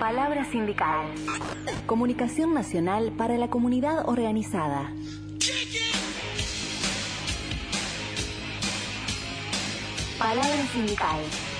Palabra sindical. Comunicación nacional para la comunidad organizada. Palabra sindical.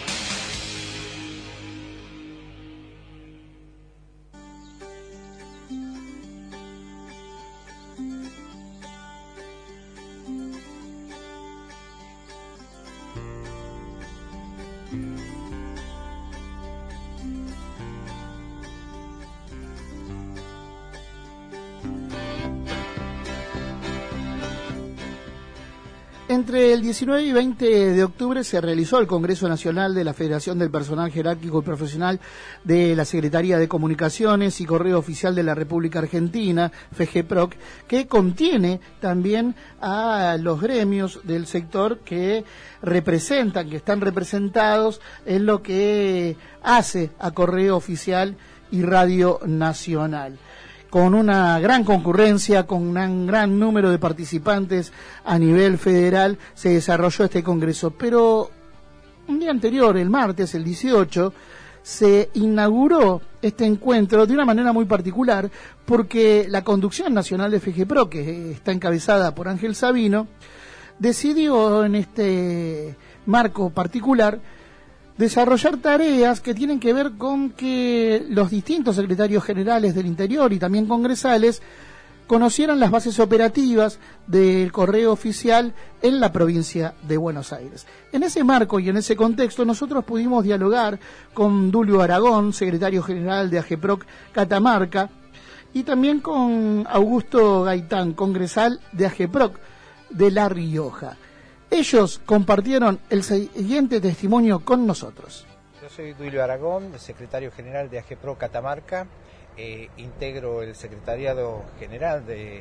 Entre el 19 y 20 de octubre se realizó el Congreso Nacional de la Federación del Personal Jerárquico y Profesional de la Secretaría de Comunicaciones y Correo Oficial de la República Argentina, FEGEPROC, que contiene también a los gremios del sector que representan, que están representados en lo que hace a Correo Oficial y Radio Nacional. Con una gran concurrencia, con un gran número de participantes a nivel federal, se desarrolló este congreso. Pero un día anterior, el martes, el 18, se inauguró este encuentro de una manera muy particular, porque la conducción nacional de FEGEPROC, que está encabezada por Ángel Sabino, decidió en este marco particular desarrollar tareas que tienen que ver con que los distintos secretarios generales del Interior y también congresales conocieran las bases operativas del correo oficial en la provincia de Buenos Aires. En ese marco y en ese contexto nosotros pudimos dialogar con Dulio Aragón, secretario general de AGEPROC Catamarca, y también con Augusto Gaitán, congresal de AGEPROC de La Rioja. Ellos compartieron el siguiente testimonio con nosotros. Yo soy Dulio Aragón, secretario general de AGEPROC Catamarca, integro el secretariado general de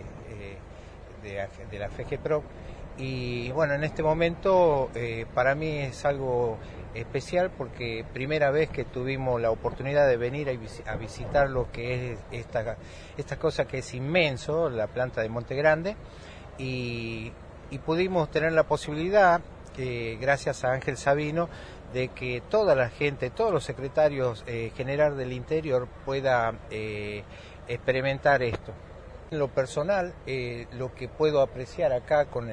la FEGEPROC, y bueno, en este momento para mí es algo especial porque primera vez que tuvimos la oportunidad de venir a visitar lo que es esta cosa que es inmenso, la planta de Monte Grande, y pudimos tener la posibilidad, gracias a Ángel Sabino, de que toda la gente, todos los secretarios generales del interior pueda experimentar esto. En lo personal, lo que puedo apreciar acá con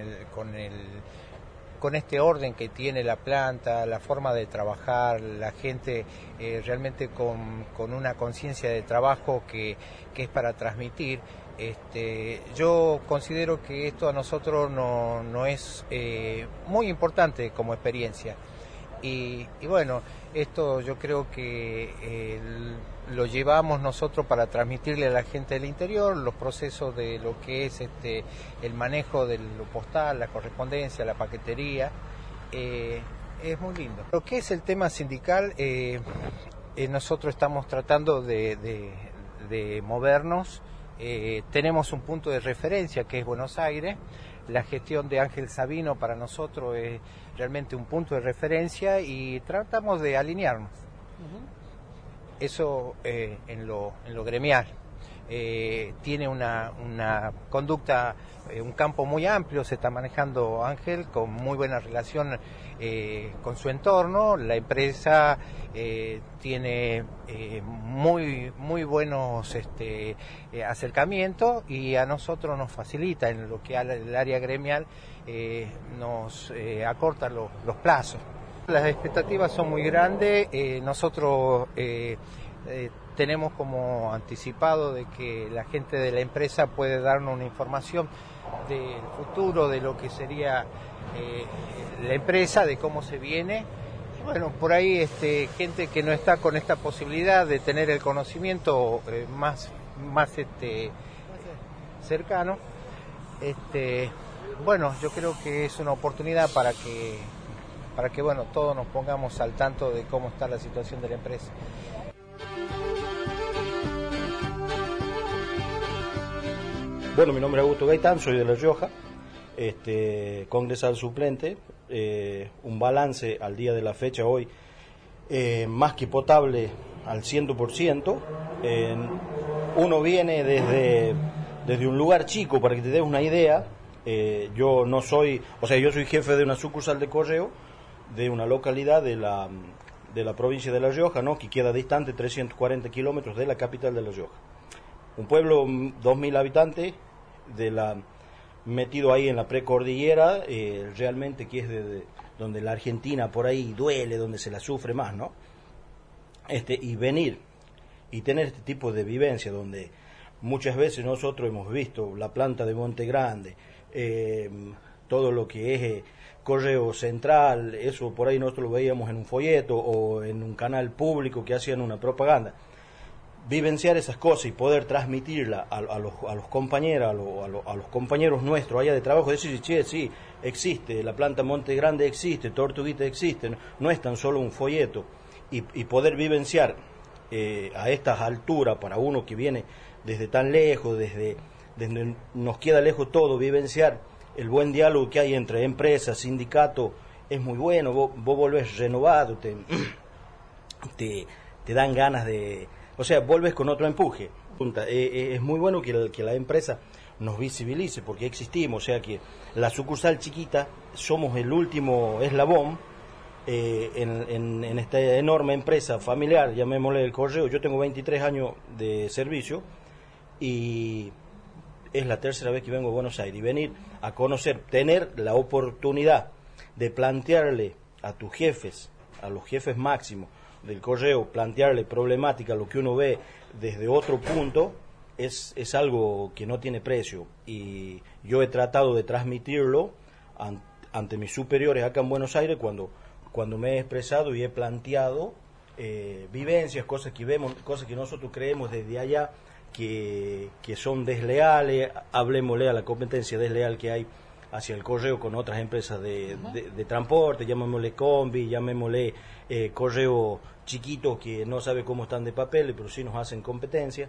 este orden que tiene la planta, la forma de trabajar, la gente realmente con una conciencia de trabajo que es para transmitir. Yo considero que esto a nosotros no es muy importante como experiencia, y bueno, esto yo creo que lo llevamos nosotros para transmitirle a la gente del interior los procesos de lo que es el manejo de lo postal, la correspondencia, la paquetería. Es muy lindo. Lo que es el tema sindical, nosotros estamos tratando de movernos. Tenemos un punto de referencia que es Buenos Aires. La gestión de Ángel Sabino para nosotros es realmente un punto de referencia y tratamos de alinearnos. Eso en lo gremial. Tiene una conducta, un campo muy amplio, se está manejando Ángel con muy buena relación con su entorno. La empresa tiene muy buenos acercamientos, y a nosotros nos facilita en lo que al área gremial, nos acorta los plazos. Las expectativas son muy grandes. Nosotros tenemos como anticipado de que la gente de la empresa puede darnos una información del futuro, de lo que sería la empresa, de cómo se viene. Y bueno, por ahí gente que no está con esta posibilidad de tener el conocimiento más cercano, bueno, yo creo que es una oportunidad para que bueno, todos nos pongamos al tanto de cómo está la situación de la empresa. Bueno, mi nombre es Augusto Gaitán, soy de La Rioja, congresal suplente. Un balance al día de la fecha hoy, más que potable al 100%. Uno viene desde un lugar chico, para que te des una idea. Yo no soy, yo soy jefe de una sucursal de correo de una localidad de de la provincia de La Rioja, ¿no? Que queda distante 340 kilómetros de la capital de La Rioja. Un pueblo, 2.000 habitantes, metido ahí en la precordillera, realmente que es donde la Argentina por ahí duele, donde se la sufre más, ¿no? Y venir y tener este tipo de vivencia, donde muchas veces nosotros hemos visto la planta de Monte Grande, todo lo que es Correo Central, eso por ahí nosotros lo veíamos en un folleto o en un canal público que hacían una propaganda. Vivenciar esas cosas y poder transmitirla a los compañeros, a los compañeros nuestros allá de trabajo, decir, che, sí, existe, la planta Monte Grande existe, Tortuguita existe, no es tan solo un folleto, y poder vivenciar a estas alturas, para uno que viene desde tan lejos, desde nos queda lejos todo, vivenciar el buen diálogo que hay entre empresas, sindicatos, es muy bueno, vos volvés renovado, te dan ganas de... O sea, vuelves con otro empuje. Es muy bueno que la empresa nos visibilice, porque existimos, o sea que la sucursal chiquita somos el último eslabón en esta enorme empresa familiar, llamémosle el Correo. Yo tengo 23 años de servicio y es la tercera vez que vengo a Buenos Aires, y venir a conocer, tener la oportunidad de plantearle a tus jefes, a los jefes máximos del Correo, plantearle problemática, lo que uno ve desde otro punto, es algo que no tiene precio, y yo he tratado de transmitirlo ante mis superiores acá en Buenos Aires cuando me he expresado y he planteado vivencias, cosas que vemos, cosas que nosotros creemos desde allá que son desleales. Hablemosle a la competencia desleal que hay hacia el Correo con otras empresas de transporte, llamémosle combi, llamémosle correo chiquito que no sabe cómo están de papel, pero sí nos hacen competencia.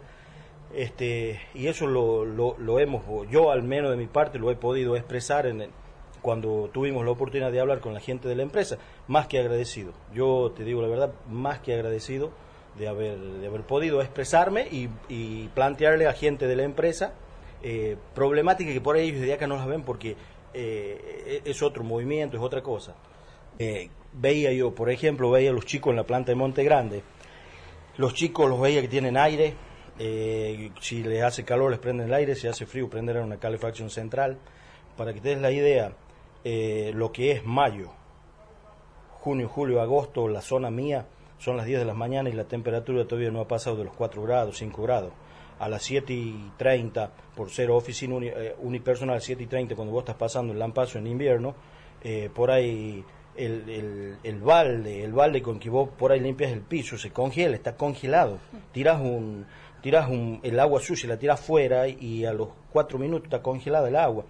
Y eso lo hemos, yo al menos de mi parte lo he podido expresar cuando tuvimos la oportunidad de hablar con la gente de la empresa, más que agradecido. Yo te digo la verdad, más que agradecido de haber podido expresarme y plantearle a gente de la empresa problemática que por ahí ellos de acá no las ven, porque es otro movimiento, es otra cosa. Veía yo, por ejemplo, veía a los chicos en la planta de Monte Grande. Los chicos los veía que tienen aire, si les hace calor les prenden el aire, si hace frío prenderán una calefacción central. Para que te des la idea, lo que es mayo, junio, julio, agosto, la zona mía, son las 10 de la mañana y la temperatura todavía no ha pasado de los 4 grados, 5 grados. A las 7:30, por ser oficina unipersonal, 7:30, cuando vos estás pasando el lampazo en invierno, por ahí el balde con que vos por ahí limpias el piso se congela, está congelado. Tirás el agua sucia, la tirás fuera y a los 4 minutos está congelada el agua.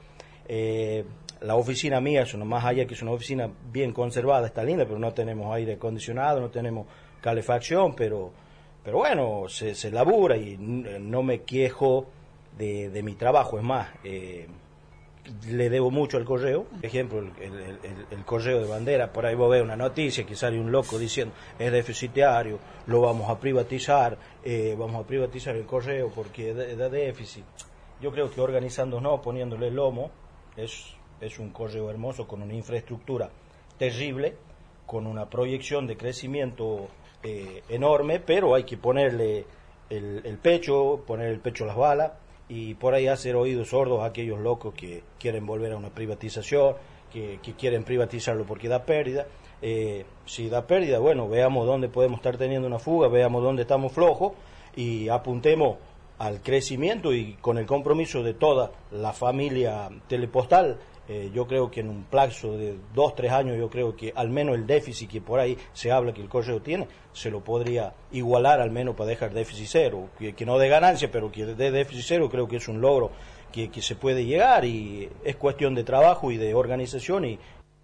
La oficina mía es más allá que es una oficina bien conservada, está linda, pero no tenemos aire acondicionado, no tenemos calefacción, pero bueno, se labura y no me quejo de mi trabajo. Es más, le debo mucho al Correo. Por ejemplo, el Correo de Bandera, por ahí vos ves una noticia que sale un loco diciendo es deficitario, lo vamos a privatizar el Correo porque da déficit. Yo creo que organizándonos, poniéndole el lomo, es un Correo hermoso, con una infraestructura terrible, con una proyección de crecimiento enorme, pero hay que ponerle el pecho a las balas, y por ahí hacer oídos sordos a aquellos locos que quieren volver a una privatización, que quieren privatizarlo porque da pérdida. Si da pérdida, bueno, veamos dónde podemos estar teniendo una fuga, veamos dónde estamos flojos y apuntemos al crecimiento, y con el compromiso de toda la familia Telepostal. Yo creo que en un plazo de 2-3 años, yo creo que al menos el déficit que por ahí se habla que el Correo tiene, se lo podría igualar al menos para dejar déficit cero, que no de ganancia, pero que de déficit cero. Creo que es un logro que se puede llegar, y es cuestión de trabajo y de organización.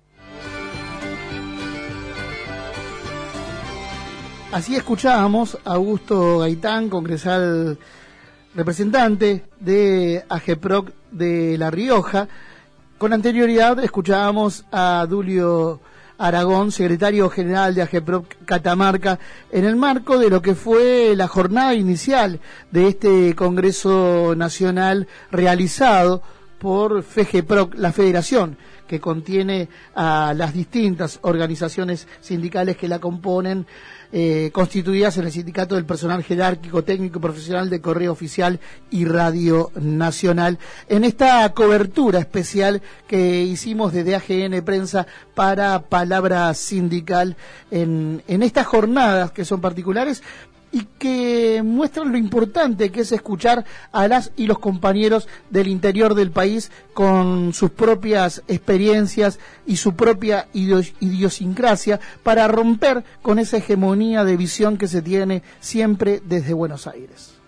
Así escuchábamos a Augusto Gaitán, congresal representante de AGEPROC de La Rioja. Con anterioridad escuchábamos a Dulio Aragón, secretario general de AGEPROC Catamarca, en el marco de lo que fue la jornada inicial de este Congreso Nacional realizado por FEGEPROC, la federación que contiene a las distintas organizaciones sindicales que la componen, constituidas en el Sindicato del Personal Jerárquico, Técnico y Profesional de Correo Oficial y Radio Nacional, en esta cobertura especial que hicimos desde AGN Prensa para Palabra Sindical en estas jornadas que son particulares y que muestran lo importante que es escuchar a las y los compañeros del interior del país con sus propias experiencias y su propia idiosincrasia para romper con esa hegemonía de visión que se tiene siempre desde Buenos Aires.